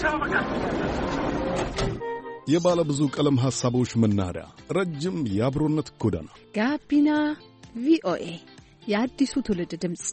የባለ ብዙ ቀለም ሐሳቦች መናኸሪያ፣ ረጅም የአብሮነት ጎዳና ጋቢና ቪኦኤ የአዲሱ ትውልድ ድምፅ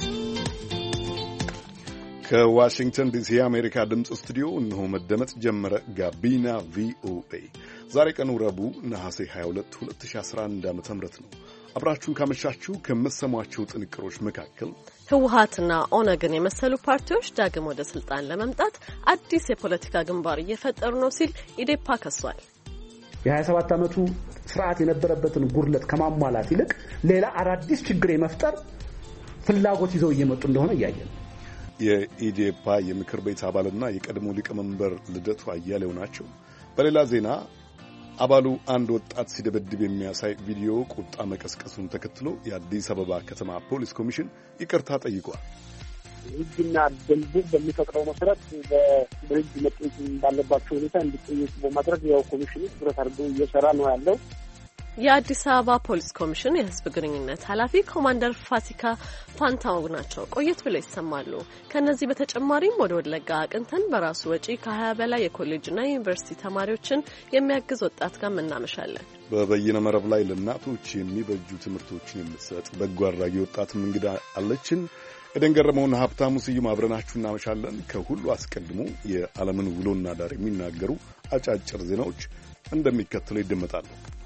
ከዋሽንግተን ዲሲ የአሜሪካ ድምፅ ስቱዲዮ እነሆ መደመጥ ጀመረ። ጋቢና ቪኦኤ ዛሬ ቀኑ ረቡዕ ነሐሴ 22 2011 ዓ.ም ነው። አብራችሁን ካመሻችሁ ከምትሰሟቸው ጥንቅሮች መካከል ህወሓትና ኦነግን የመሰሉ ፓርቲዎች ዳግም ወደ ስልጣን ለመምጣት አዲስ የፖለቲካ ግንባር እየፈጠሩ ነው ሲል ኢዴፓ ከሷል። የ27 ዓመቱ ስርዓት የነበረበትን ጉድለት ከማሟላት ይልቅ ሌላ አዳዲስ ችግር የመፍጠር ፍላጎት ይዘው እየመጡ እንደሆነ እያየን። የኢዴፓ የምክር ቤት አባልና የቀድሞ ሊቀመንበር ልደቱ አያሌው ናቸው። በሌላ ዜና አባሉ አንድ ወጣት ሲደበድብ የሚያሳይ ቪዲዮ ቁጣ መቀስቀሱን ተከትሎ የአዲስ አበባ ከተማ ፖሊስ ኮሚሽን ይቅርታ ጠይቋል። ሕግና ደንቡ በሚፈቅደው መሰረት በሕግ መጠየቅ ባለባቸው ሁኔታ እንዲጠየቁ በማድረግ ያው ኮሚሽኑ ትኩረት አድርጎ እየሰራ ነው ያለው። የአዲስ አበባ ፖሊስ ኮሚሽን የህዝብ ግንኙነት ኃላፊ ኮማንደር ፋሲካ ፋንታው ናቸው። ቆየት ብለው ይሰማሉ። ከነዚህ በተጨማሪም ወደ ወለጋ አቅንተን በራሱ ወጪ ከ20 በላይ የኮሌጅና የዩኒቨርሲቲ ተማሪዎችን የሚያግዝ ወጣት ጋር እናመሻለን። በበይነ መረብ ላይ ለእናቶች የሚበጁ ትምህርቶችን የምትሰጥ በጎ አድራጊ ወጣትም እንግዳ አለችን። ኤደን ገረመውና ሀብታሙ ስዩም አብረናችሁ እናመሻለን። ከሁሉ አስቀድሞ የዓለምን ውሎና ዳር የሚናገሩ አጫጭር ዜናዎች እንደሚከተለው ይደመጣሉ።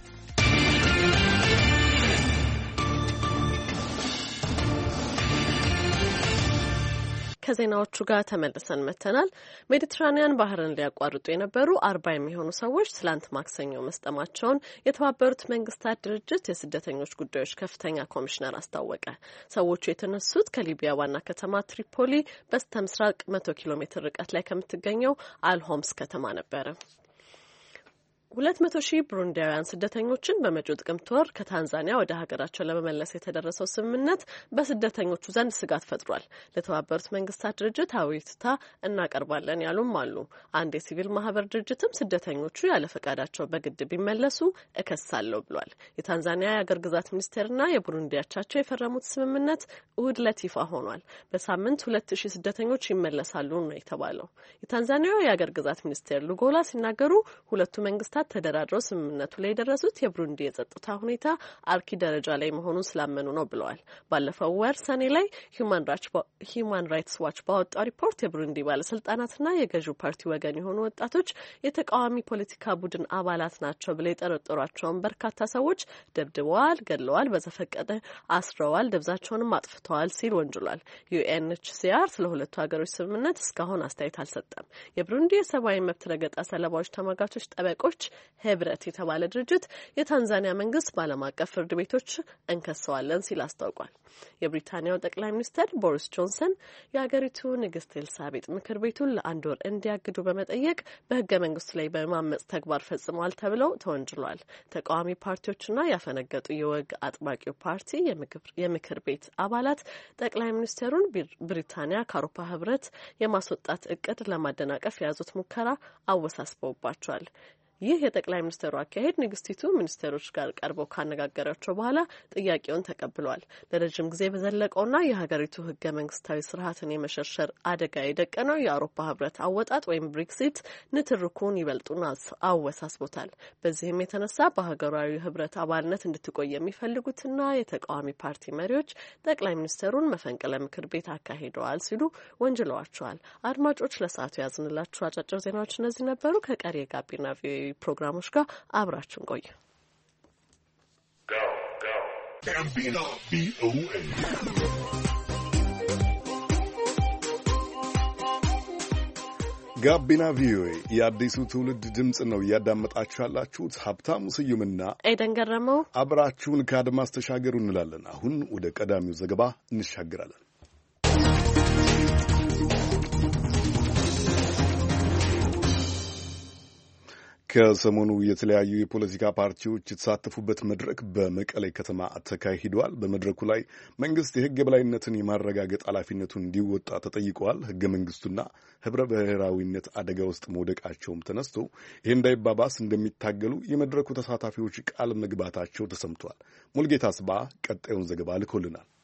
ከዜናዎቹ ጋር ተመልሰን መተናል። ሜዲትራኒያን ባህርን ሊያቋርጡ የነበሩ 40 የሚሆኑ ሰዎች ትላንት ማክሰኞ መስጠማቸውን የተባበሩት መንግስታት ድርጅት የስደተኞች ጉዳዮች ከፍተኛ ኮሚሽነር አስታወቀ። ሰዎቹ የተነሱት ከሊቢያ ዋና ከተማ ትሪፖሊ በስተ ምስራቅ 100 ኪሎ ሜትር ርቀት ላይ ከምትገኘው አልሆምስ ከተማ ነበረ። 200,000 ብሩንዲያውያን ስደተኞችን በመጪው ጥቅምት ወር ከታንዛኒያ ወደ ሀገራቸው ለመመለስ የተደረሰው ስምምነት በስደተኞቹ ዘንድ ስጋት ፈጥሯል። ለተባበሩት መንግስታት ድርጅት አቤቱታ እናቀርባለን ያሉም አሉ። አንድ የሲቪል ማህበር ድርጅትም ስደተኞቹ ያለ ፈቃዳቸው በግድ ቢመለሱ እከሳለሁ ብሏል። የታንዛኒያ የአገር ግዛት ሚኒስቴርና የቡሩንዲ አቻቸው የፈረሙት ስምምነት እሁድ ዕለት ይፋ ሆኗል። በሳምንት 2,000 ስደተኞች ይመለሳሉ ነው የተባለው። የታንዛኒያ የአገር ግዛት ሚኒስቴር ሉጎላ ሲናገሩ ሁለቱ መንግስታት ተደራድረው ስምምነቱ ላይ የደረሱት የብሩንዲ የጸጥታ ሁኔታ አርኪ ደረጃ ላይ መሆኑን ስላመኑ ነው ብለዋል። ባለፈው ወር ሰኔ ላይ ሂዩማን ራይትስ ዋች ባወጣው ሪፖርት የብሩንዲ ባለስልጣናትና የገዢው ፓርቲ ወገን የሆኑ ወጣቶች የተቃዋሚ ፖለቲካ ቡድን አባላት ናቸው ብለው የጠረጠሯቸውን በርካታ ሰዎች ደብድበዋል፣ ገድለዋል፣ በዘፈቀደ አስረዋል፣ ደብዛቸውንም አጥፍተዋል ሲል ወንጅሏል። ዩኤንኤችሲአር ስለ ሁለቱ ሀገሮች ስምምነት እስካሁን አስተያየት አልሰጠም። የብሩንዲ የሰብአዊ መብት ረገጣ ሰለባዎች ተሟጋቾች ጠበቆች ህብረት የተባለ ድርጅት የታንዛኒያ መንግስት በዓለም አቀፍ ፍርድ ቤቶች እንከሰዋለን ሲል አስታውቋል። የብሪታንያው ጠቅላይ ሚኒስትር ቦሪስ ጆንሰን የሀገሪቱ ንግስት ኤልሳቤጥ ምክር ቤቱን ለአንድ ወር እንዲያግዱ በመጠየቅ በህገ መንግስቱ ላይ በማመጽ ተግባር ፈጽመዋል ተብለው ተወንጅሏል። ተቃዋሚ ፓርቲዎችና ያፈነገጡ የወግ አጥባቂው ፓርቲ የምክር ቤት አባላት ጠቅላይ ሚኒስትሩን ብሪታንያ ከአውሮፓ ህብረት የማስወጣት እቅድ ለማደናቀፍ የያዙት ሙከራ አወሳስበውባቸዋል። ይህ የጠቅላይ ሚኒስትሩ አካሄድ ንግስቲቱ ሚኒስቴሮች ጋር ቀርበው ካነጋገራቸው በኋላ ጥያቄውን ተቀብለዋል። ለረጅም ጊዜ በዘለቀውና የሀገሪቱ ህገ መንግስታዊ ስርዓትን የመሸርሸር አደጋ የደቀነው የአውሮፓ ህብረት አወጣጥ ወይም ብሬክሲት ንትርኩን ይበልጡን አወሳስቦታል። በዚህም የተነሳ በሀገራዊ ህብረት አባልነት እንድትቆይ የሚፈልጉትና የተቃዋሚ ፓርቲ መሪዎች ጠቅላይ ሚኒስትሩን መፈንቅለ ምክር ቤት አካሂደዋል ሲሉ ወንጅለዋቸዋል። አድማጮች ለሰዓቱ ያዝንላችሁ አጫጭር ዜናዎች እነዚህ ነበሩ። ከቀሪ የጋቢና ቪኦኤ ፕሮግራሞች ጋር አብራችሁን ቆዩ። ጋቢና ቪኦኤ የአዲሱ ትውልድ ድምፅ ነው እያዳመጣችሁ ያላችሁት። ሀብታሙ ስዩምና ኤደን ገረመው አብራችሁን ከአድማስ ተሻገሩ እንላለን። አሁን ወደ ቀዳሚው ዘገባ እንሻገራለን። ከሰሞኑ የተለያዩ የፖለቲካ ፓርቲዎች የተሳተፉበት መድረክ በመቀሌ ከተማ ተካሂዷል። በመድረኩ ላይ መንግስት የሕግ የበላይነትን የማረጋገጥ ኃላፊነቱን እንዲወጣ ተጠይቀዋል። ሕገ መንግስቱና ህብረ ብሔራዊነት አደጋ ውስጥ መውደቃቸውም ተነስቶ ይህ እንዳይባባስ እንደሚታገሉ የመድረኩ ተሳታፊዎች ቃል መግባታቸው ተሰምቷል። ሙልጌታ አስባ ቀጣዩን ዘገባ ልኮልናል።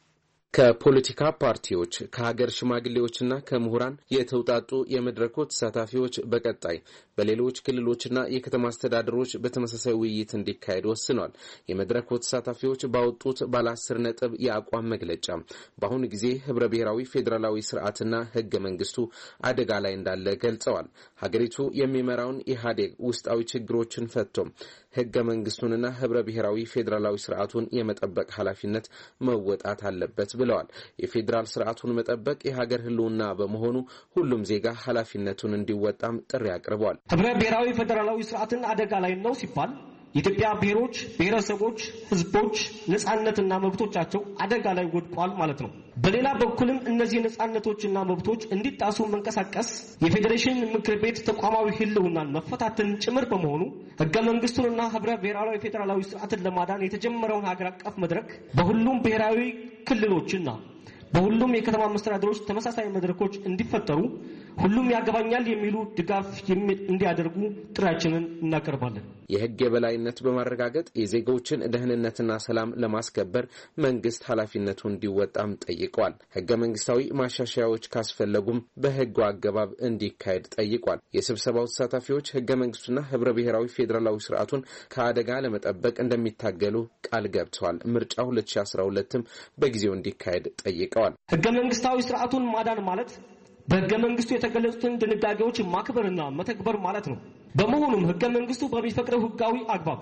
ከፖለቲካ ፓርቲዎች ከሀገር ሽማግሌዎችና ከምሁራን የተውጣጡ የመድረኩ ተሳታፊዎች በቀጣይ በሌሎች ክልሎችና የከተማ አስተዳደሮች በተመሳሳይ ውይይት እንዲካሄድ ወስኗል። የመድረኩ ተሳታፊዎች ባወጡት ባለ 10 ነጥብ የአቋም መግለጫ በአሁኑ ጊዜ ህብረ ብሔራዊ ፌዴራላዊ ስርዓትና ህገ መንግስቱ አደጋ ላይ እንዳለ ገልጸዋል። ሀገሪቱ የሚመራውን ኢህአዴግ ውስጣዊ ችግሮችን ፈቶም ህገ መንግስቱንና ህብረ ብሔራዊ ፌዴራላዊ ስርዓቱን የመጠበቅ ኃላፊነት መወጣት አለበት ብለዋል። የፌዴራል ስርዓቱን መጠበቅ የሀገር ህልውና በመሆኑ ሁሉም ዜጋ ኃላፊነቱን እንዲወጣም ጥሪ አቅርበዋል። ህብረ ብሔራዊ ፌዴራላዊ ስርዓትን አደጋ ላይ ነው ሲባል የኢትዮጵያ ብሔሮች፣ ብሔረሰቦች፣ ህዝቦች ነጻነትና መብቶቻቸው አደጋ ላይ ወድቋል ማለት ነው። በሌላ በኩልም እነዚህ ነጻነቶችና መብቶች እንዲጣሱ መንቀሳቀስ የፌዴሬሽን ምክር ቤት ተቋማዊ ህልውናን መፈታትን ጭምር በመሆኑ ህገ መንግስቱንና ህብረ ብሔራዊ ፌዴራላዊ ስርዓትን ለማዳን የተጀመረውን ሀገር አቀፍ መድረክ በሁሉም ብሔራዊ ክልሎችና በሁሉም የከተማ መስተዳድሮች ተመሳሳይ መድረኮች እንዲፈጠሩ ሁሉም ያገባኛል የሚሉ ድጋፍ እንዲያደርጉ ጥሪያችንን እናቀርባለን። የህግ የበላይነት በማረጋገጥ የዜጎችን ደህንነትና ሰላም ለማስከበር መንግስት ኃላፊነቱን እንዲወጣም ጠይቀዋል። ህገ መንግስታዊ ማሻሻያዎች ካስፈለጉም በህጉ አገባብ እንዲካሄድ ጠይቋል። የስብሰባው ተሳታፊዎች ህገ መንግስቱና ህብረ ብሔራዊ ፌዴራላዊ ስርዓቱን ከአደጋ ለመጠበቅ እንደሚታገሉ ቃል ገብተዋል። ምርጫ 2012ም በጊዜው እንዲካሄድ ጠይቀዋል። ህገ መንግስታዊ ስርዓቱን ማዳን ማለት በህገ መንግስቱ የተገለጹትን ድንጋጌዎች ማክበርና መተግበር ማለት ነው። በመሆኑም ህገ መንግስቱ በሚፈቅደው ህጋዊ አግባብ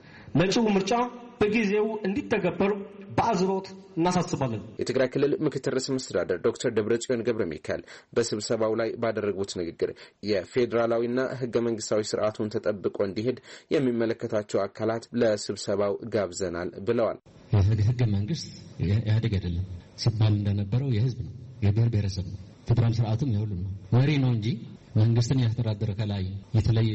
መጪው ምርጫ በጊዜው እንዲተገበር በአዝሮት እናሳስባለን። የትግራይ ክልል ምክትል ርዕሰ መስተዳድር ዶክተር ደብረጽዮን ገብረ ሚካኤል በስብሰባው ላይ ባደረጉት ንግግር የፌዴራላዊና ህገ መንግስታዊ ስርዓቱን ተጠብቆ እንዲሄድ የሚመለከታቸው አካላት ለስብሰባው ጋብዘናል ብለዋል። ህገ መንግስት ኢህአዴግ አይደለም ሲባል እንደነበረው የህዝብ ነው፣ የብሔር ብሔረሰብ ነው። ፌዴራል ስርዓቱም የሁሉም ነው። መሪ ነው እንጂ መንግስትን ያስተዳደረ ከላይ የተለየ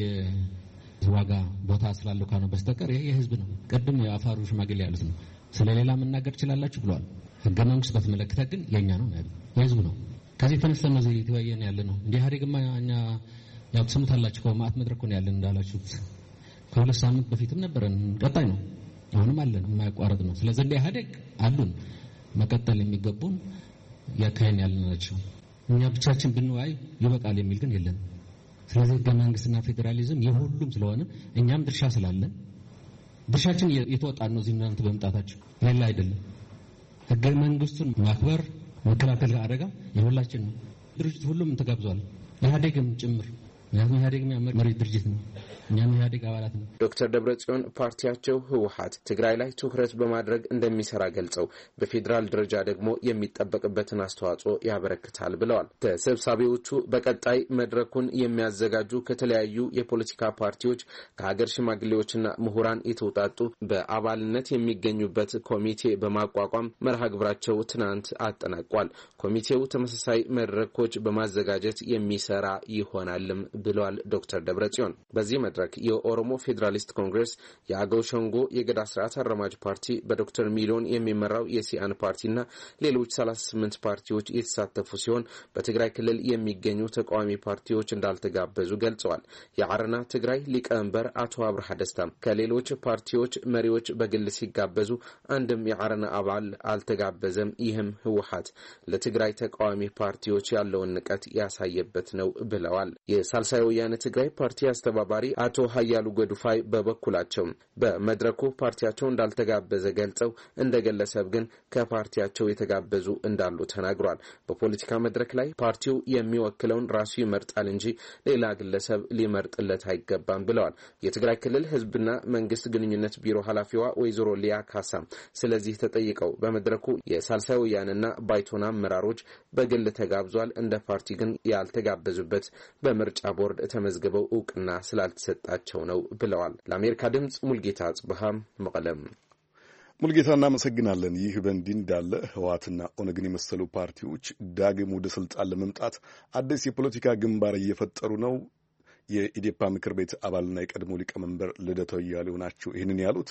ዋጋ ቦታ ስላለው ካነው በስተቀር ይሄ የህዝብ ነው። ቀድም የአፋሩ ሽማግሌ ያሉት ነው። ስለሌላ መናገር ይችላልላችሁ ብለዋል። ህገ መንግስት በተመለከተ ግን የኛ ነው ያለው የህዝብ ነው። ከዚህ ተነስተን ነው የተወያየን ያለ ነው። እንደ ኢህአዴግማ እኛ ያው ትሰሙታላችሁ ከማአት መድረክ ነው ያለን እንዳላችሁት ከሁለት ሳምንት በፊትም ነበረን። ቀጣይ ነው አሁንም አለን የማያቋርጥ ነው። ስለዚህ እንደ ኢህአዴግ አሉን መቀጠል የሚገቡን ያካሄን ያለናቸው እኛ ብቻችን ብንወያይ ይበቃል የሚል ግን የለም። ስለዚህ ህገ መንግስትና ፌዴራሊዝም የሁሉም ስለሆነ እኛም ድርሻ ስላለን ድርሻችን የተወጣን ነው። እዚህ እናንተ በመምጣታችሁ ሌላ አይደለም። ህገ መንግስቱን ማክበር መከላከል አደጋ የሁላችን ነው። ድርጅት ሁሉም ተጋብዟል፣ ኢህአዴግም ጭምር። ምክንያቱም ኢህአዴግ መሪ ድርጅት ነው፣ እኛም ኢህአዴግ አባላት ነው። ዶክተር ደብረጽዮን ፓርቲያቸው ህወሓት ትግራይ ላይ ትኩረት በማድረግ እንደሚሰራ ገልጸው በፌዴራል ደረጃ ደግሞ የሚጠበቅበትን አስተዋጽኦ ያበረክታል ብለዋል። ተሰብሳቢዎቹ በቀጣይ መድረኩን የሚያዘጋጁ ከተለያዩ የፖለቲካ ፓርቲዎች ከሀገር ሽማግሌዎችና ምሁራን የተውጣጡ በአባልነት የሚገኙበት ኮሚቴ በማቋቋም መርሃ ግብራቸው ትናንት አጠናቋል። ኮሚቴው ተመሳሳይ መድረኮች በማዘጋጀት የሚሰራ ይሆናልም ብለዋል ዶክተር ደብረጽዮን። በዚህ መድረክ የኦሮሞ ፌዴራሊስት ኮንግሬስ፣ የአገው ሸንጎ፣ የገዳ ስርዓት አራማጅ ፓርቲ፣ በዶክተር ሚሊዮን የሚመራው የሲአን ፓርቲና ሌሎች 38 ፓርቲዎች የተሳተፉ ሲሆን በትግራይ ክልል የሚገኙ ተቃዋሚ ፓርቲዎች እንዳልተጋበዙ ገልጸዋል። የአረና ትግራይ ሊቀመንበር አቶ አብርሃ ደስታም ከሌሎች ፓርቲዎች መሪዎች በግል ሲጋበዙ አንድም የአረና አባል አልተጋበዘም፣ ይህም ህወሓት ለትግራይ ተቃዋሚ ፓርቲዎች ያለውን ንቀት ያሳየበት ነው ብለዋል። የሳልሳይ ወያነ ትግራይ ፓርቲ አስተባባሪ አቶ ሀያሉ ገዱፋይ በበኩላቸው በመድረኩ ፓርቲያቸው እንዳልተጋበዘ ገልጸው እንደ ግለሰብ ግን ከፓርቲያቸው የተጋበዙ እንዳሉ ተናግሯል። በፖለቲካ መድረክ ላይ ፓርቲው የሚወክለውን ራሱ ይመርጣል እንጂ ሌላ ግለሰብ ሊመርጥለት አይገባም ብለዋል። የትግራይ ክልል ህዝብና መንግስት ግንኙነት ቢሮ ኃላፊዋ ወይዘሮ ሊያ ካሳ ስለዚህ ተጠይቀው በመድረኩ የሳልሳይ ወያነና ባይቶና አመራሮች በግል ተጋብዟል፣ እንደ ፓርቲ ግን ያልተጋበዙበት በምርጫ ቦርድ ተመዝግበው እውቅና ስላልተሰጣቸው ነው ብለዋል። ለአሜሪካ ድምጽ ሙልጌታ ጽብሃም መቀለም። ሙልጌታ እናመሰግናለን። ይህ በእንዲህ እንዳለ ህወሓትና ኦነግን የመሰሉ ፓርቲዎች ዳግም ወደ ስልጣን ለመምጣት አዲስ የፖለቲካ ግንባር እየፈጠሩ ነው። የኢዴፓ ምክር ቤት አባልና የቀድሞ ሊቀመንበር ልደቱ አያሌው ናቸው ይህንን ያሉት።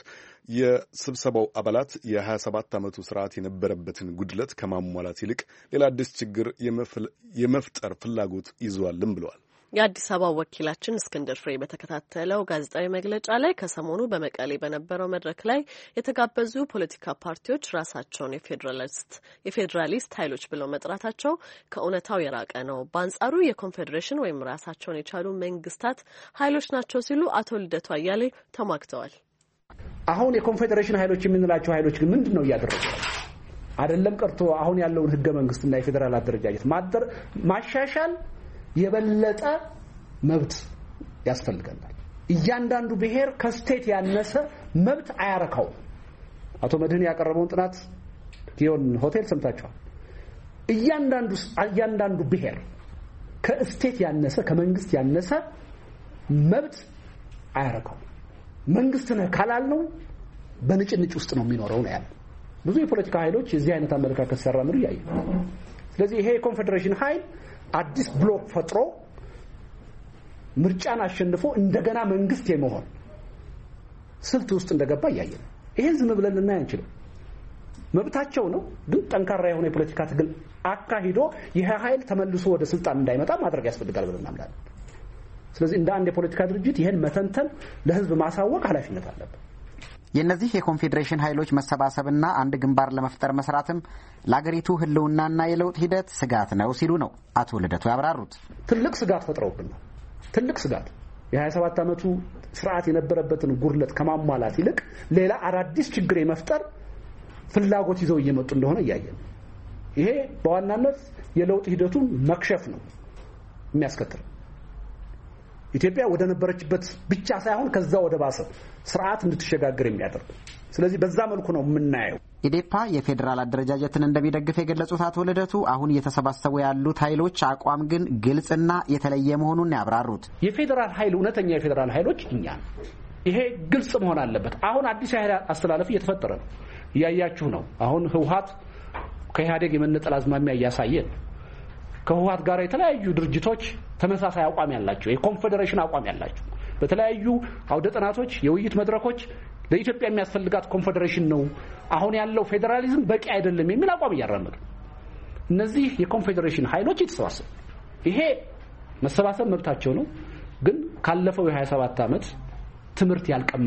የስብሰባው አባላት የ27 ዓመቱ ስርዓት የነበረበትን ጉድለት ከማሟላት ይልቅ ሌላ አዲስ ችግር የመፍጠር ፍላጎት ይዘዋልም ብለዋል። የአዲስ አበባ ወኪላችን እስክንድር ፍሬ በተከታተለው ጋዜጣዊ መግለጫ ላይ ከሰሞኑ በመቀሌ በነበረው መድረክ ላይ የተጋበዙ ፖለቲካ ፓርቲዎች ራሳቸውን የፌዴራሊስት ኃይሎች ብለው መጥራታቸው ከእውነታው የራቀ ነው፣ በአንጻሩ የኮንፌዴሬሽን ወይም ራሳቸውን የቻሉ መንግስታት ኃይሎች ናቸው ሲሉ አቶ ልደቱ አያሌ ተሟግተዋል። አሁን የኮንፌዴሬሽን ኃይሎች የምንላቸው ኃይሎች ግን ምንድነው እያደረጉ አይደለም ቀርቶ አሁን ያለውን ህገ መንግስትና የፌዴራል አደረጃጀት ማሻሻል የበለጠ መብት ያስፈልጋል። እያንዳንዱ ብሔር ከስቴት ያነሰ መብት አያረካው። አቶ መድህን ያቀረበውን ጥናት ጊዮን ሆቴል ሰምታችኋል። እያንዳንዱ ብሔር ከስቴት ያነሰ ከመንግስት ያነሰ መብት አያረካው። መንግስት ነህ ካላልነው በንጭንጭ ውስጥ ነው የሚኖረው ነው ያለ። ብዙ የፖለቲካ ኃይሎች የዚህ አይነት አመለካከት ሲያራምዱ ያያዩ። ስለዚህ ይሄ የኮንፌዴሬሽን ኃይል አዲስ ብሎክ ፈጥሮ ምርጫን አሸንፎ እንደገና መንግስት የመሆን ስልት ውስጥ እንደገባ ያያዩ። ይሄን ዝም ብለን ልናይ አንችልም። መብታቸው ነው፣ ግን ጠንካራ የሆነ የፖለቲካ ትግል አካሂዶ ይሄ ኃይል ተመልሶ ወደ ስልጣን እንዳይመጣ ማድረግ ያስፈልጋል ብለን እናምናለን። ስለዚህ እንደ አንድ የፖለቲካ ድርጅት ይሄን መተንተን ለህዝብ ማሳወቅ ኃላፊነት አለበት። የነዚህ የኮንፌዴሬሽን ኃይሎች መሰባሰብና አንድ ግንባር ለመፍጠር መስራትም ለአገሪቱ ህልውናና የለውጥ ሂደት ስጋት ነው ሲሉ ነው አቶ ልደቱ ያብራሩት። ትልቅ ስጋት ፈጥረውብን ነው። ትልቅ ስጋት የ27 ዓመቱ ስርዓት የነበረበትን ጉድለት ከማሟላት ይልቅ ሌላ አዳዲስ ችግር የመፍጠር ፍላጎት ይዘው እየመጡ እንደሆነ እያየን። ይሄ በዋናነት የለውጥ ሂደቱን መክሸፍ ነው የሚያስከትለው። ኢትዮጵያ ወደ ነበረችበት ብቻ ሳይሆን ከዛ ወደ ባሰ ስርዓት እንድትሸጋገር የሚያደርግ። ስለዚህ በዛ መልኩ ነው የምናየው። ኢዴፓ የፌዴራል አደረጃጀትን እንደሚደግፍ የገለጹት አቶ ልደቱ አሁን እየተሰባሰቡ ያሉት ኃይሎች አቋም ግን ግልጽና የተለየ መሆኑን ያብራሩት። የፌዴራል ኃይል እውነተኛ የፌዴራል ኃይሎች እኛ ይሄ ግልጽ መሆን አለበት። አሁን አዲስ ኃይል አስተላለፍ እየተፈጠረ ነው፣ እያያችሁ ነው። አሁን ህወሓት ከኢህአዴግ የመነጠል አዝማሚያ እያሳየ ነው። ከህወሓት ጋር የተለያዩ ድርጅቶች ተመሳሳይ አቋም ያላቸው የኮንፌዴሬሽን አቋም ያላቸው በተለያዩ አውደ ጥናቶች የውይይት መድረኮች ለኢትዮጵያ የሚያስፈልጋት ኮንፌዴሬሽን ነው፣ አሁን ያለው ፌዴራሊዝም በቂ አይደለም የሚል አቋም እያራመዱ እነዚህ የኮንፌዴሬሽን ኃይሎች የተሰባሰቡ ይሄ መሰባሰብ መብታቸው ነው። ግን ካለፈው የ27 ዓመት ትምህርት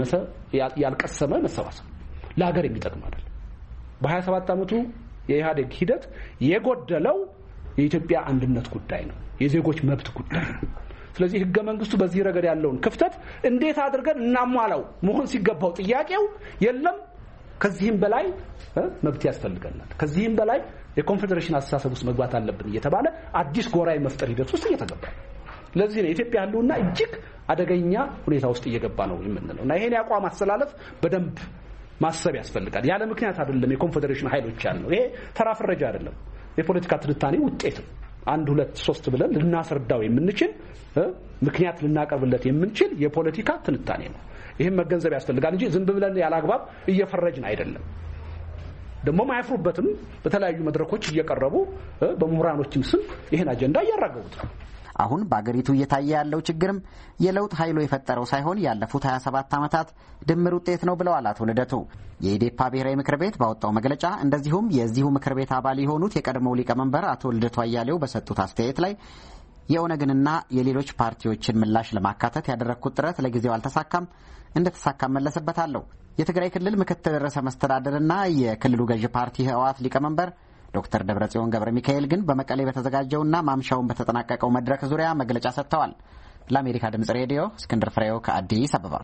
ያልቀሰመ መሰባሰብ ለሀገር የሚጠቅም አይደለም። በ27 ዓመቱ የኢህአዴግ ሂደት የጎደለው የኢትዮጵያ አንድነት ጉዳይ ነው፣ የዜጎች መብት ጉዳይ ነው። ስለዚህ ህገ መንግስቱ በዚህ ረገድ ያለውን ክፍተት እንዴት አድርገን እናሟላው መሆን ሲገባው ጥያቄው የለም ከዚህም በላይ መብት ያስፈልገናል፣ ከዚህም በላይ የኮንፌዴሬሽን አስተሳሰብ ውስጥ መግባት አለብን እየተባለ አዲስ ጎራይ መፍጠር ሂደት ውስጥ እየተገባ ነው። ለዚህ ነው የኢትዮጵያ ህልውና እጅግ አደገኛ ሁኔታ ውስጥ እየገባ ነው የምንለው እና ይሄን ያቋም አስተላለፍ በደንብ ማሰብ ያስፈልጋል። ያለ ምክንያት አይደለም የኮንፌዴሬሽን ኃይሎች ያለው። ይሄ ተራ ፍረጃ አይደለም፣ የፖለቲካ ትንታኔ ውጤት ነው። 1 2 3 ብለን ልናስረዳው የምንችል ምክንያት ልናቀርብለት የምንችል የፖለቲካ ትንታኔ ነው። ይሄን መገንዘብ ያስፈልጋል እንጂ ዝም ብለን ያላግባብ እየፈረጅን አይደለም። ደሞም አያፍሩበትም። በተለያዩ መድረኮች እየቀረቡ በምሁራኖችም ስም ይሄን አጀንዳ እያራገቡት ነው። አሁን በአገሪቱ እየታየ ያለው ችግርም የለውጥ ኃይሉ የፈጠረው ሳይሆን ያለፉት 27 ዓመታት ድምር ውጤት ነው ብለዋል አቶ ልደቱ። የኢዴፓ ብሔራዊ ምክር ቤት ባወጣው መግለጫ እንደዚሁም የዚሁ ምክር ቤት አባል የሆኑት የቀድሞው ሊቀመንበር አቶ ልደቱ አያሌው በሰጡት አስተያየት ላይ የኦነግንና የሌሎች ፓርቲዎችን ምላሽ ለማካተት ያደረግኩት ጥረት ለጊዜው አልተሳካም፣ እንደተሳካም መለስበታለሁ። የትግራይ ክልል ምክትል ርዕሰ መስተዳድርና የክልሉ ገዢ ፓርቲ ህወሓት ሊቀመንበር ዶክተር ደብረጽዮን ገብረ ሚካኤል ግን በመቀሌ በተዘጋጀውና ማምሻውን በተጠናቀቀው መድረክ ዙሪያ መግለጫ ሰጥተዋል። ለአሜሪካ ድምጽ ሬዲዮ እስክንድር ፍሬው ከአዲስ አበባ።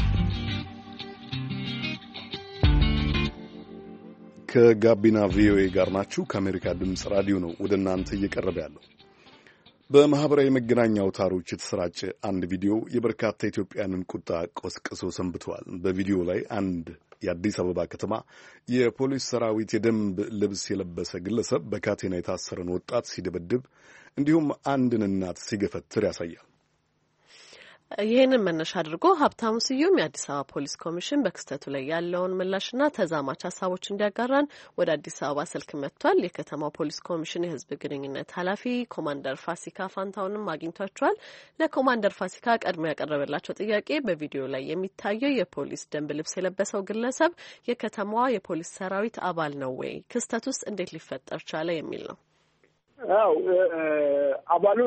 ከጋቢና ቪኦኤ ጋር ናችሁ። ከአሜሪካ ድምጽ ራዲዮ ነው ወደ እናንተ እየቀረበ ያለው። በማህበራዊ መገናኛ አውታሮች የተሰራጨ አንድ ቪዲዮ የበርካታ ኢትዮጵያንን ቁጣ ቆስቅሶ ሰንብተዋል። በቪዲዮ ላይ አንድ የአዲስ አበባ ከተማ የፖሊስ ሰራዊት የደንብ ልብስ የለበሰ ግለሰብ በካቴና የታሰረን ወጣት ሲደበድብ እንዲሁም አንድን እናት ሲገፈትር ያሳያል። ይህንን መነሻ አድርጎ ሀብታሙ ስዩም የአዲስ አበባ ፖሊስ ኮሚሽን በክስተቱ ላይ ያለውን ምላሽና ተዛማች ሀሳቦች እንዲያጋራን ወደ አዲስ አበባ ስልክ መጥቷል። የከተማው ፖሊስ ኮሚሽን የሕዝብ ግንኙነት ኃላፊ ኮማንደር ፋሲካ ፋንታውንም አግኝቷቸዋል። ለኮማንደር ፋሲካ ቀድሞ ያቀረበላቸው ጥያቄ በቪዲዮ ላይ የሚታየው የፖሊስ ደንብ ልብስ የለበሰው ግለሰብ የከተማዋ የፖሊስ ሰራዊት አባል ነው ወይ? ክስተት ውስጥ እንዴት ሊፈጠር ቻለ የሚል ነው። አባሉ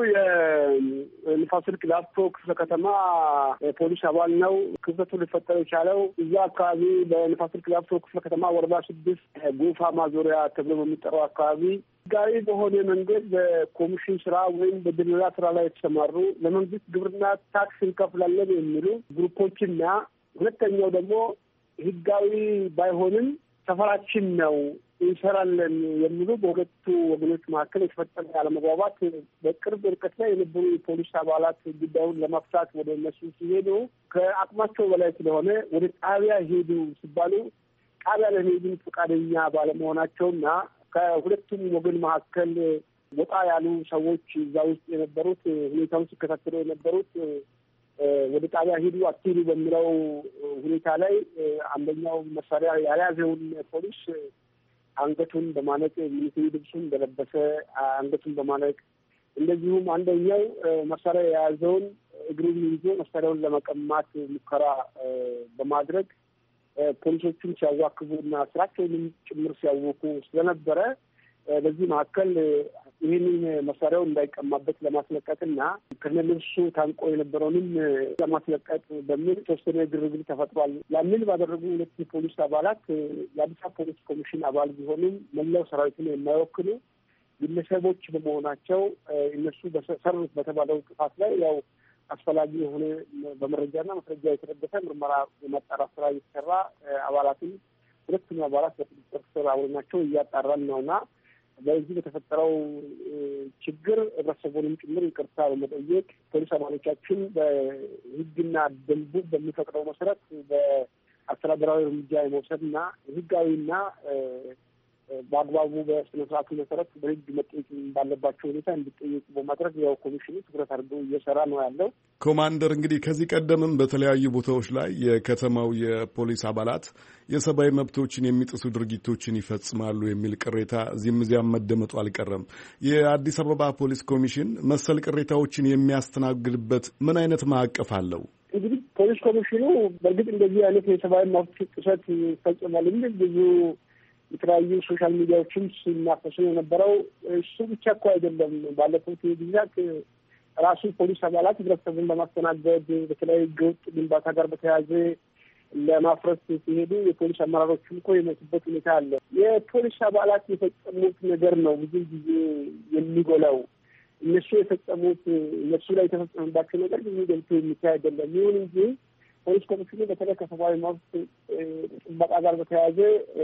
የንፋስ ስልክ ላፍቶ ክፍለ ከተማ ፖሊስ አባል ነው። ክፍተቱ ሊፈጠር የቻለው እዛ አካባቢ በንፋስ ስልክ ላፍቶ ክፍለ ከተማ ወረዳ 6 ጎፋ ማዞሪያ ተብሎ በሚጠራው አካባቢ ጋሪ በሆነ መንገድ በኮሚሽን ስራ ወይም በድለላ ስራ ላይ የተሰማሩ ለመንግስት ግብርና ታክስ እንከፍላለን የሚሉ ግሩፖችና ሁለተኛው ደግሞ ህጋዊ ባይሆንም ሰፈራችን ነው እንሰራለን የሚሉ በሁለቱ ወገኖች መካከል የተፈጠረ አለመግባባት በቅርብ ርቀት ላይ የነበሩ የፖሊስ አባላት ጉዳዩን ለመፍታት ወደ እነሱ ሲሄዱ ከአቅማቸው በላይ ስለሆነ ወደ ጣቢያ ሄዱ ሲባሉ ጣቢያ ለመሄድ ፈቃደኛ ባለመሆናቸውና ከሁለቱም ወገን መካከል ወጣ ያሉ ሰዎች እዛ ውስጥ የነበሩት ሁኔታውን ሲከታተሉ የነበሩት ወደ ጣቢያ ሂዱ አትሂዱ በሚለው ሁኔታ ላይ አንደኛው መሳሪያ ያልያዘውን ፖሊስ አንገቱን በማነቅ ሚሊተሪ ልብሱን በለበሰ አንገቱን በማነቅ እንደዚሁም አንደኛው መሳሪያ የያዘውን እግሩን ይዞ መሳሪያውን ለመቀማት ሙከራ በማድረግ ፖሊሶቹን ሲያዋክቡና ስራቸውንም ጭምር ሲያወቁ ስለነበረ በዚህ መካከል ይህንን መሳሪያው እንዳይቀማበት ለማስለቀቅና ከነልብሱ ታንቆ የነበረውንም ለማስለቀቅ በሚል ተወሰነ ግርግር ተፈጥሯል። ያንን ባደረጉ ሁለት ፖሊስ አባላት የአዲስ አበባ ፖሊስ ኮሚሽን አባል ቢሆኑም መላው ሰራዊትን የማይወክሉ ግለሰቦች በመሆናቸው እነሱ በሰሩት በተባለው ጥፋት ላይ ያው አስፈላጊ የሆነ በመረጃና ማስረጃ የተደገፈ ምርመራ የማጣራት ስራ እየተሰራ አባላትን ሁለቱም አባላት በቁጥጥር ስር አውለናቸው እያጣራን ነውና በዚህ በተፈጠረው ችግር ህብረተሰቡንም ጭምር ይቅርታ በመጠየቅ ፖሊስ አባሎቻችን በህግና ደንቡ በሚፈቅደው መሰረት በአስተዳደራዊ እርምጃ የመውሰድና ህጋዊና በአግባቡ በስነ ስርዓቱ መሰረት በህግ መጠየቅ ባለባቸው ሁኔታ እንዲጠየቁ በማድረግ ያው ኮሚሽኑ ትኩረት አድርጎ እየሰራ ነው ያለው። ኮማንደር፣ እንግዲህ ከዚህ ቀደምም በተለያዩ ቦታዎች ላይ የከተማው የፖሊስ አባላት የሰብአዊ መብቶችን የሚጥሱ ድርጊቶችን ይፈጽማሉ የሚል ቅሬታ እዚህም እዚያም መደመጡ አልቀረም። የአዲስ አበባ ፖሊስ ኮሚሽን መሰል ቅሬታዎችን የሚያስተናግድበት ምን አይነት ማዕቀፍ አለው? እንግዲህ ፖሊስ ኮሚሽኑ በእርግጥ እንደዚህ አይነት የሰብአዊ መብት ጥሰት ይፈጽማል የሚል ብዙ የተለያዩ ሶሻል ሚዲያዎችም ሲናፈሱ የነበረው እሱ ብቻ እኮ አይደለም። ባለፉት ጊዜያት ራሱ ፖሊስ አባላት ህብረተሰቡን በማስተናገድ በተለያዩ ህገወጥ ግንባታ ጋር በተያያዘ ለማፍረስ ሲሄዱ የፖሊስ አመራሮችም እኮ የሞቱበት ሁኔታ አለ። የፖሊስ አባላት የፈጸሙት ነገር ነው ብዙ ጊዜ የሚጎላው። እነሱ የፈጸሙት እነሱ ላይ የተፈጸመባቸው ነገር ብዙ ገልቶ የሚታይ አይደለም። ይሁን እንጂ ፖሊስ ኮሚሽኑ በተለይ ከሰብአዊ መብት ጥበቃ ጋር በተያያዘ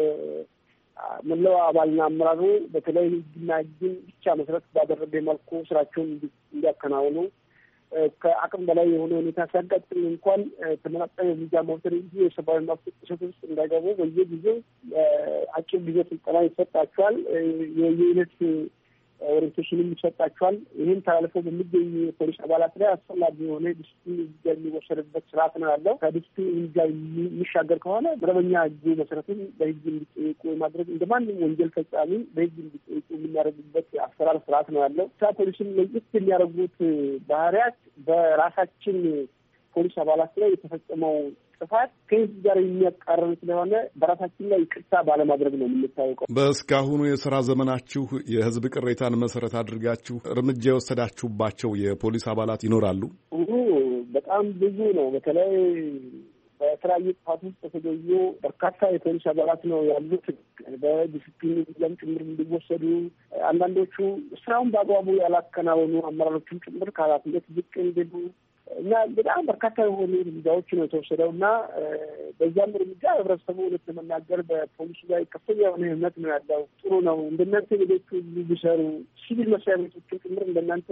መላው አባልና አመራሩ በተለይ ህግና ህግን ብቻ መሰረት ባደረገ መልኩ ስራቸውን እንዲያከናውኑ ከአቅም በላይ የሆነ ሁኔታ ሲያጋጥም እንኳን ተመጣጣኝ እርምጃ መውሰድ እንጂ የሰብአዊ መብት ጥሰት ውስጥ እንዳይገቡ በየጊዜው አጭር ጊዜ ስልጠና ይሰጣቸዋል። የየዕለት ኦሪንቴሽንም ይሰጣቸዋል። ይህን ተላልፎ በሚገኙ የፖሊስ አባላት ላይ አስፈላጊ የሆነ ዲስፕሊን እርምጃ የሚወሰድበት ስርዓት ነው ያለው። ከዲስፕሊን እርምጃ የሚሻገር ከሆነ መደበኛ ህጉ መሰረትም በህግ እንዲጠየቁ የማድረግ እንደ ማንም ወንጀል ፈጻሚ በህግ እንዲጠየቁ የምናደርግበት አሰራር ስርዓት ነው ያለው። ፖሊስን ለየት የሚያደርጉት ባህሪያት በራሳችን ፖሊስ አባላት ላይ የተፈጸመው ጥፋት ከህዝብ ጋር የሚያቃረን ስለሆነ በራሳችን ላይ ይቅርታ ባለማድረግ ነው የምንታወቀው። በእስካሁኑ የስራ ዘመናችሁ የህዝብ ቅሬታን መሰረት አድርጋችሁ እርምጃ የወሰዳችሁባቸው የፖሊስ አባላት ይኖራሉ? በጣም ብዙ ነው። በተለይ በተለያዩ ጥፋት ውስጥ የተገኙ በርካታ የፖሊስ አባላት ነው ያሉት። በዲስፕሊን ጭምር እንዲወሰዱ፣ አንዳንዶቹ ስራውን በአግባቡ ያላከናወኑ አመራሮችን ጭምር ከኃላፊነት ዝቅ እንዲሉ እና በጣም በርካታ የሆኑ እርምጃዎች ነው የተወሰደው እና በዛም እርምጃ ህብረተሰቡ እውነት ለመናገር በፖሊሱ ላይ ከፍተኛ የሆነ እምነት ነው ያለው። ጥሩ ነው። እንደናንተ ሌሎቹ ቢሰሩ ሲቪል መስሪያ ቤቶችን ጭምር እንደናንተ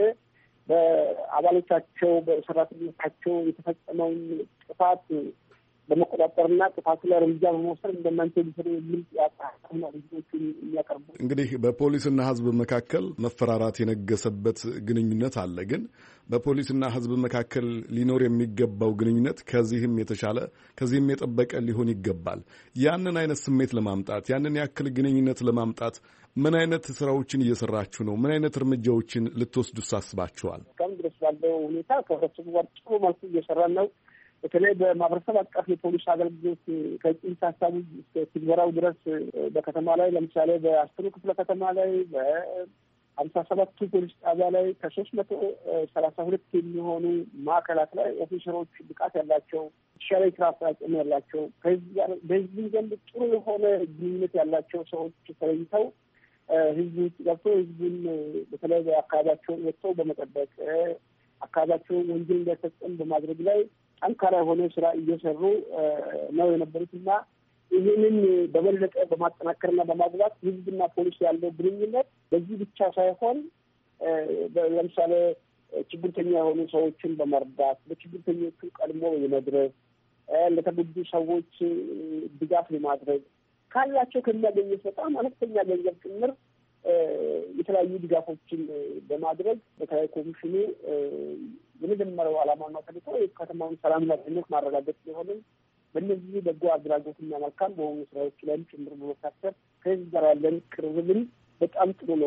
በአባሎቻቸው በሰራተኞቻቸው የተፈጸመውን ጥፋት በመቆጣጠርና ጥፋቱ ላይ እርምጃ በመውሰድ እንደናንተ ሊሰሩ የሚል ያጣና ልጆቹን የሚያቀርቡ እንግዲህ በፖሊስና ህዝብ መካከል መፈራራት የነገሰበት ግንኙነት አለ። ግን በፖሊስና ህዝብ መካከል ሊኖር የሚገባው ግንኙነት ከዚህም የተሻለ ከዚህም የጠበቀ ሊሆን ይገባል። ያንን አይነት ስሜት ለማምጣት ያንን ያክል ግንኙነት ለማምጣት ምን አይነት ስራዎችን እየሰራችሁ ነው? ምን አይነት እርምጃዎችን ልትወስዱ አስባችኋል? እስካሁን ድረስ ባለው ሁኔታ ከህብረተሰቡ ጋር ጥሩ መልኩ እየሰራን ነው። በተለይ በማህበረሰብ አቀፍ የፖሊስ አገልግሎት ከጽንሰ ሀሳቡ እስከ ትግበራው ድረስ በከተማ ላይ ለምሳሌ በአስሩ ክፍለ ከተማ ላይ 57ቱ ፖሊስ ጣቢያ ላይ ከ332 የሚሆኑ ማዕከላት ላይ ኦፊሰሮች ብቃት ያላቸው የተሻለ ስራ አፈጻጸም ያላቸው በህዝብ ዘንድ ጥሩ የሆነ ግንኙነት ያላቸው ሰዎች ተለይተው ህዝብ ውስጥ ገብቶ ህዝቡን በተለይ አካባቢያቸውን ወጥተው በመጠበቅ አካባቢያቸውን ወንጀል እንዳይፈጸም በማድረግ ላይ ጠንካራ የሆነ ስራ እየሰሩ ነው የነበሩትና ይህንን በበለጠ በማጠናከርና በማግባት ህዝብና ፖሊስ ያለው ግንኙነት በዚህ ብቻ ሳይሆን ለምሳሌ ችግርተኛ የሆኑ ሰዎችን በመርዳት ለችግርተኞቹ ቀድሞ የመድረስ ለተጎዱ ሰዎች ድጋፍ የማድረግ ካላቸው ከሚያገኙት በጣም አነስተኛ ገንዘብ ጭምር የተለያዩ ድጋፎችን በማድረግ በተለይ ኮሚሽኑ የመጀመሪያው ዓላማና ተልዕኮ የከተማውን ሰላምና ደህንነት ማረጋገጥ ሲሆንም በእነዚህ በጎ አድራጎትና መልካም በሆኑ ስራዎች ላይ ጭምር በመሳተፍ ከህዝብ ጋር ያለን ቅርርብን በጣም ጥሩ ነው።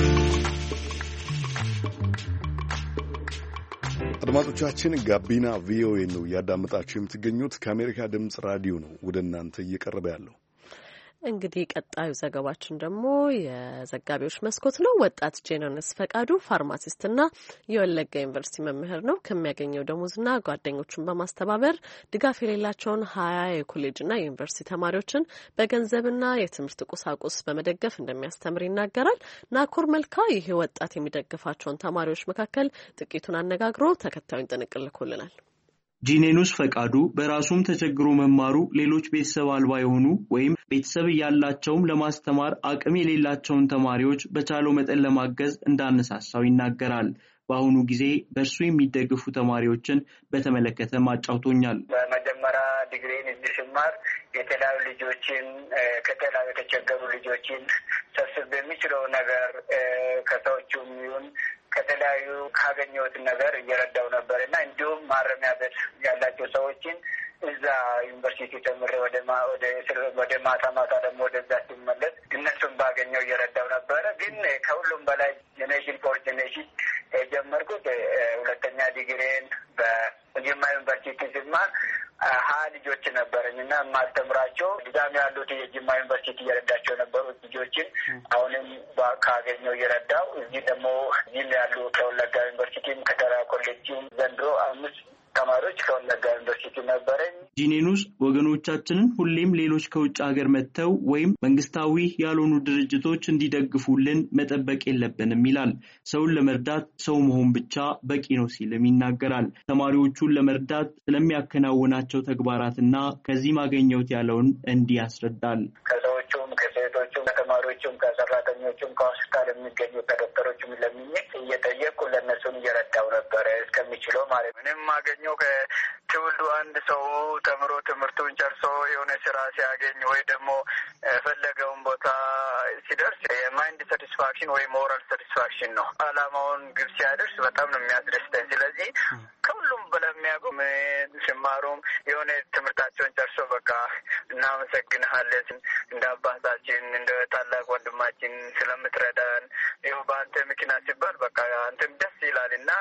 አድማጮቻችን ጋቢና ቪኦኤ ነው ያዳመጣችሁ የምትገኙት። ከአሜሪካ ድምጽ ራዲዮ ነው ወደ እናንተ እየቀረበ ያለው። እንግዲህ ቀጣዩ ዘገባችን ደግሞ የዘጋቢዎች መስኮት ነው። ወጣት ጄኖነስ ፈቃዱ ፋርማሲስትና የወለጋ ዩኒቨርሲቲ መምህር ነው። ከሚያገኘው ደሞዝና ጓደኞቹን በማስተባበር ድጋፍ የሌላቸውን 20 የኮሌጅና የዩኒቨርሲቲ ተማሪዎችን በገንዘብና የትምህርት ቁሳቁስ በመደገፍ እንደሚያስተምር ይናገራል። ናኮር መልካ ይህ ወጣት የሚደግፋቸውን ተማሪዎች መካከል ጥቂቱን አነጋግሮ ተከታዩን ጥንቅር ልኮልናል። ጂኔኑስ ፈቃዱ በራሱም ተቸግሮ መማሩ ሌሎች ቤተሰብ አልባ የሆኑ ወይም ቤተሰብ ያላቸውም ለማስተማር አቅም የሌላቸውን ተማሪዎች በቻለው መጠን ለማገዝ እንዳነሳሳው ይናገራል። በአሁኑ ጊዜ በእርሱ የሚደግፉ ተማሪዎችን በተመለከተ ማጫውቶኛል። በመጀመሪያ ዲግሪን እዚህ ስማር የተለያዩ ልጆችን ከተለያዩ የተቸገሩ ልጆችን ሰብስብ በሚችለው ነገር ከሰዎቹም ይሁን ከተለያዩ ካገኘሁት ነገር እየረዳው ነበር እና እንዲሁም ማረሚያ ቤት ያላቸው ሰዎችን እዛ ዩኒቨርሲቲ ተምሬ ወደ ማታ ደግሞ ወደዛ ሲመለስ እነሱን ባገኘው እየረዳው ነበረ። ግን ከሁሉም በላይ ጄኔሬሽን ፎር ጄኔሬሽን የጀመርኩት ሁለተኛ ዲግሪን በጅማ ዩኒቨርሲቲ ስማር 20 ልጆች ነበረኝ እና የማስተምራቸው ድጋሚ ያሉት የጅማ ዩኒቨርሲቲ እየረዳቸው የነበሩት ልጆችን አሁንም ካገኘው እየረዳው እዚህ ደግሞ እዚህም ያሉ ከወለጋ ዩኒቨርሲቲም ከተራ ኮሌጅም ዘንድሮ 5 ተማሪዎች ከወለጋ ዩኒቨርሲቲ ነበረኝ። ጂኔኑስ ወገኖቻችንን ሁሌም ሌሎች ከውጭ ሀገር መጥተው ወይም መንግስታዊ ያልሆኑ ድርጅቶች እንዲደግፉልን መጠበቅ የለብንም ይላል። ሰውን ለመርዳት ሰው መሆን ብቻ በቂ ነው ሲልም ይናገራል። ተማሪዎቹን ለመርዳት ስለሚያከናውናቸው ተግባራትና ከዚህ ማገኘውት ያለውን እንዲህ ያስረዳል። ከሰዎቹም ከሴቶቹም ከተማሪዎቹም ከሰራተኞቹም ከሆስፒታል የሚገኙ ከዶክተሮቹም ለምኜ እየጠየቁ ለእነሱን እየረዳው ነበረ እስከሚችለው ማለት ነው። ምንም ማገኘው ከትውልዱ አንድ ሰው ተምሮ ትምህርቱን ጨርሶ የሆነ ስራ ሲያገኝ ወይ ደግሞ ፈለገውን ቦታ ሲደርስ የማይንድ ሳቲስፋክሽን ወይ ሞራል ሳቲስፋክሽን ነው። አላማውን ግብ ሲያደርስ በጣም ነው የሚያስደስተኝ። ስለዚህ ከሁሉም በላይ የሚያውቁም ሲማሩም የሆነ ትምህርታቸውን ጨርሶ በቃ እናመሰግንሃለን እንደ አባታችን እንደ ታላቅ ወንድማችን ስለምትረዳን ይኸው በአንተ ምክንያት ሲባል በቃ አንተም ደስ ይላል እና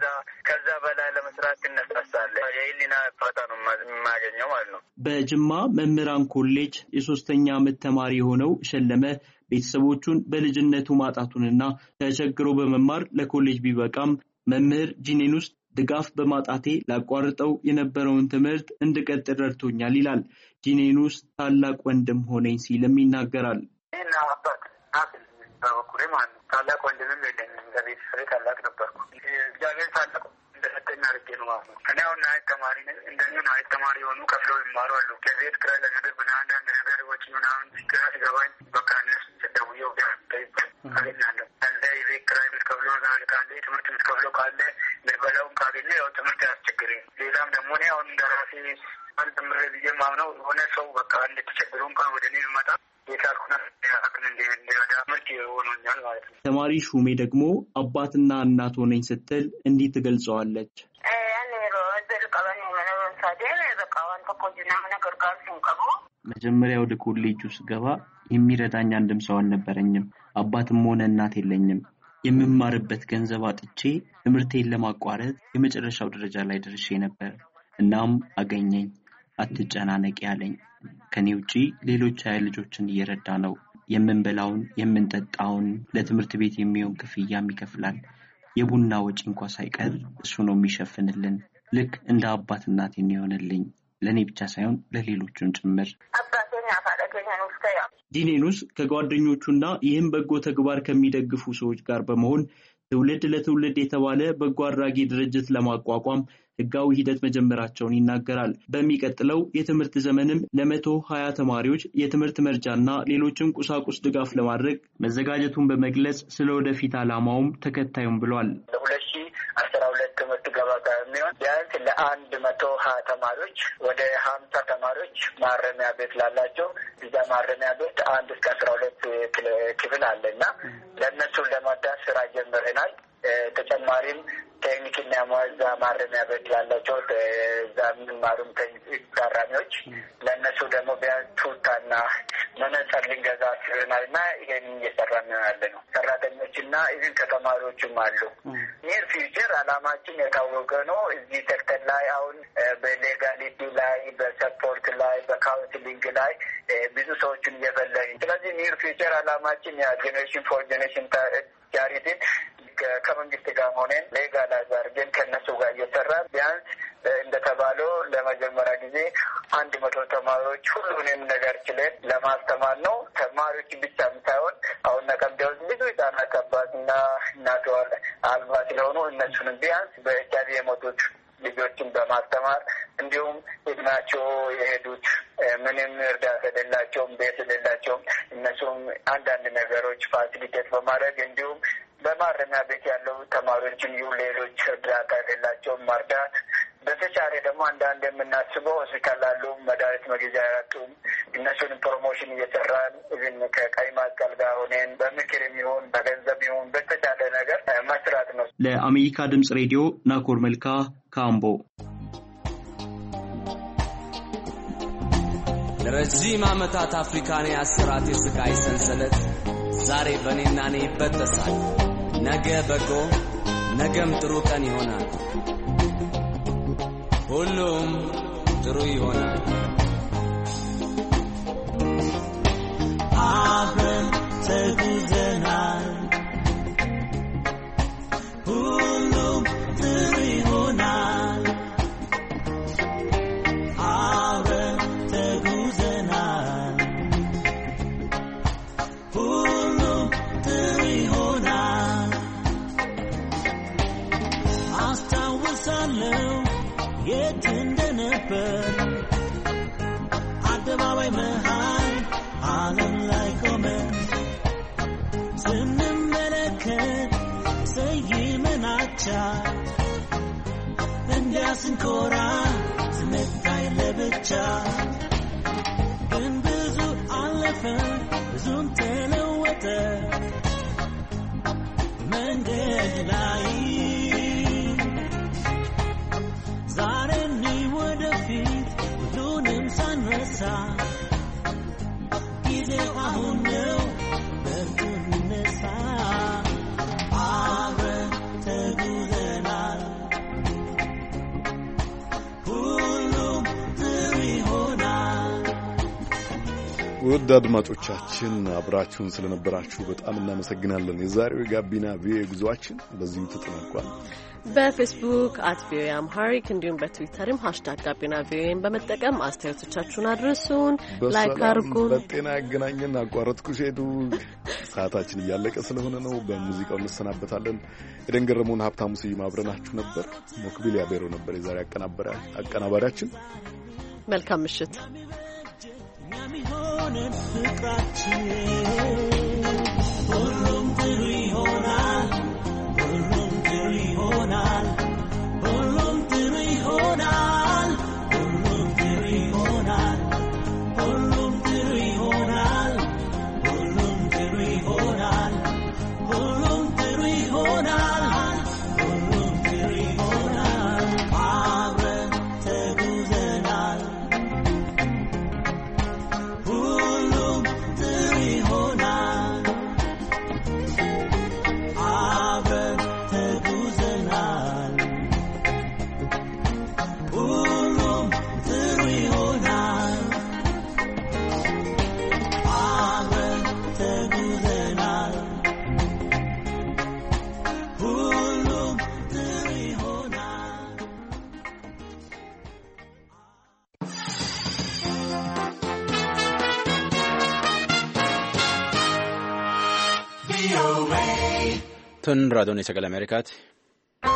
ከዛ በላይ ለመስራት ትነሳሳለህ። የህሊና እርካታ ነው የማገኘው ማለት ነው። በጅማ መምህራን ኮሌጅ የ3ኛ ዓመት ተማሪ የሆነው ሸለመ ቤተሰቦቹን በልጅነቱ ማጣቱንና ተቸግሮ በመማር ለኮሌጅ ቢበቃም መምህር ጂኔኑስ ድጋፍ በማጣቴ ላቋርጠው የነበረውን ትምህርት እንድቀጥል ረድቶኛል ይላል። ጂኔኑስ ታላቅ ወንድም ሆነኝ ሲልም ይናገራል። ታላቅ ወንድምም የለኝም። ለቤተሰቤ ታላቅ ነበርኩ። እግዚአብሔር ታላቅ እንደሰጠኝ አድርጌ ነው ማለት ነው። እኔ አሁን ናይት ተማሪ ነኝ። እንደዚሁ ናይት ተማሪ የሆኑ ከፍለው ይማሩ አሉ። ከቤት ክራይ ለምግብ አንዳንድ ነገር ወጪ ምናምን ግራ ሲገባኝ በቃ እነሱ ስደውየው አገኛለሁ። እንደ የቤት ክራይ የምትከፍለው ካለ ትምህርት የምትከፍለው ካለ ልበላውን ካገኘ ያው ትምህርት አያስቸግረኝ። ሌላም ደግሞ እኔ አሁን እንደራሴ አንድ ምሬ ብዬ ማምነው የሆነ ሰው በቃ እንድትቸግሩ እንኳን ወደ እኔ ይመጣ ተማሪ ሹሜ ደግሞ አባትና እናት ሆነኝ ስትል እንዲህ ትገልጸዋለች። መጀመሪያ ወደ ኮሌጁ ስገባ የሚረዳኝ አንድም ሰው አልነበረኝም። አባትም ሆነ እናት የለኝም። የምማርበት ገንዘብ አጥቼ ትምህርቴን ለማቋረጥ የመጨረሻው ደረጃ ላይ ደርሼ ነበር። እናም አገኘኝ። አትጨናነቂ ያለኝ። ከኔ ውጪ ሌሎች 20 ልጆችን እየረዳ ነው። የምንበላውን የምንጠጣውን ለትምህርት ቤት የሚሆን ክፍያም ይከፍላል። የቡና ወጪ እንኳን ሳይቀር እሱ ነው የሚሸፍንልን። ልክ እንደ አባት እናት የሚሆንልኝ ለኔ ብቻ ሳይሆን ለሌሎችም ጭምር። ዲኔኑስ ከጓደኞቹና ይህን በጎ ተግባር ከሚደግፉ ሰዎች ጋር በመሆን ትውልድ ለትውልድ የተባለ በጎ አድራጊ ድርጅት ለማቋቋም ህጋዊ ሂደት መጀመራቸውን ይናገራል። በሚቀጥለው የትምህርት ዘመንም ለ120 ተማሪዎች የትምህርት መርጃና ሌሎችም ቁሳቁስ ድጋፍ ለማድረግ መዘጋጀቱን በመግለጽ ስለወደፊት ዓላማውም ተከታዩም ብሏል። 2012 ትምህርት ገበታ የሚሆን ቢያንስ ለ120 ተማሪዎች ወደ 50 ተማሪዎች ማረሚያ ቤት ላላቸው እዛ ማረሚያ ቤት 1 እስከ 12 ክፍል አለና ለእነሱን ለማዳስ ስራ ጀምረናል። ተጨማሪም ቴክኒክና ሙያዛ ማረሚያ ቤት ላላቸው እዛ የሚማሩም ታራሚዎች ለእነሱ ደግሞ ቢያንስ ቱታና መነጽር ልንገዛ አስበናልና ይሄን እየሰራን ያለ ነው። ሰራተኞችና ኢቭን ከተማሪዎችም አሉ። ኒር ፊውቸር አላማችን የታወቀ ነው። እዚህ ሴክተር ላይ አሁን በሌጋሊቲ ላይ፣ በሰፖርት ላይ፣ በካውንስሊንግ ላይ ብዙ ሰዎችን እየፈለግን ስለዚህ ኒር ፊውቸር አላማችን ጄኔሬሽን ፎር ጄኔሬሽን ቻሪቲን ከመንግስት ጋር ሆነን ሌጋላይዝ አድርገን ከነሱ ጋር እየሰራን ቢያንስ እንደተባለው ለመጀመሪያ ጊዜ 100 ተማሪዎች ሁሉንም ነገር ችለን ለማስተማር ነው። ተማሪዎች ብቻ ሳይሆን አሁን ነቀምቴ ውስጥ ብዙ ህጻናት አባትና እናት አልባ ስለሆኑ እነሱንም ቢያንስ በኤችአይቪ የሞቱት ልጆችን በማስተማር እንዲሁም እድሜያቸው የሄዱት ምንም እርዳታ የሌላቸውም ቤት የሌላቸውም እነሱም አንዳንድ ነገሮች ፋሲሊቴት በማድረግ እንዲሁም በማረሚያ ቤት ያለው ተማሪዎችን ሌሎች እርዳታ የሌላቸውም ማርዳት በተቻለ ደግሞ አንዳንድ የምናስበው ሆስፒታል ላሉ መድኃኒት መግዣ ያጡም እነሱን ፕሮሞሽን እየሰራን ኢቭን ከቀይ መስቀል ጋር ሆነን በምክር የሚሆን በገንዘብ ይሁን በተቻለ ነገር መስራት ነው። ለአሜሪካ ድምጽ ሬዲዮ ናኮር መልካ ካምቦ። ለረጅም ዓመታት አፍሪካን ያሰራት የስቃይ ሰንሰለት ዛሬ በእኔና እኔ ይበጠሳል። ነገ በጎ ነገም ጥሩ ቀን ይሆናል። ሁሉም ጥሩ ይሆናል። አብረን ተጉዘናል። ሁሉም ጥሩ ይሆናል። አብረን ተጉዘናል። ሁሉም ጥሩ ይሆናል። አስታውሳለሁ የት እንደነበር አደባባይ መሃል ዓለም ላይ ቆመን ስንመለከት ሰይመናቻል እንዲያ ስንኮራ ስንታይ ለብቻ ግን ብዙ አለፈ ብዙም ተለወጠ መንገድ ላይ ዛሬ ወደፊት ሁሉንም ሳንረሳ ጊዜው አሁን ነው በርቱ እንነሳ አብረን ተጉዘናል ሁሉም ጥሩ ይሆናል። ውድ አድማጮቻችን አብራችሁን ስለነበራችሁ በጣም እናመሰግናለን። የዛሬው የጋቢና ቪኦኤ ጉዟችን በዚሁ ተጠናቋል። በፌስቡክ @ቪኦኤ አምሃሪክ እንዲሁም በትዊተርም #ጋቢናቪኦኤን በመጠቀም አስተያየቶቻችሁን አድርሱን፣ ላይክ አድርጉን። በጤና ያገናኘን። አቋረጥኩሽ ሄዱ። ሰዓታችን እያለቀ ስለሆነ ነው በሙዚቃው እንሰናበታለን። ኤደን ገረመውን ሀብታሙ ስዩም አብረናችሁ ነበር። ሞክቢል ያቤሮ ነበር የዛሬ አቀናባሪያችን። መልካም ምሽት። ሁሉም ጥሩ ይሆናል። ሁሉም ጥሩ ይሆናል። ሁሉም ጥሩ ይሆናል። ሁሉም ጥሩ ይሆናል። ሁሉም ጥሩ ይሆናል። ሁሉም ጥሩ ይሆናል። ሁሉም ጥሩ ይሆናል። ሁሉም ጥሩ ይሆናል። አብረን ተጉዘናል። ሁሉም ጥሩ ይሆናል። Tun raadiyoon sagalee Ameerikaati.